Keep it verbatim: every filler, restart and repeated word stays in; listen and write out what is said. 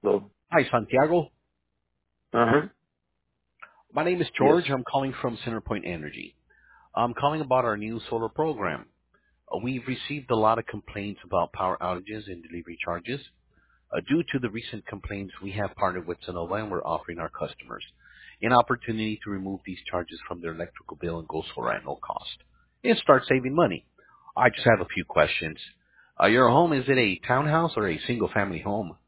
Hello. Hi, Santiago. Uh-huh. My name is Yes. George. I'm calling from CenterPoint Energy. I'm calling about our new solar program. Uh, we've received a lot of complaints about power outages and delivery charges. Uh, due to the recent complaints, we have partnered with Sonova and we're offering our customers an opportunity to remove these charges from their electrical bill and go solar at no cost and start saving money. I just have a few questions. Uh, your home, is it a townhouse or a single family home?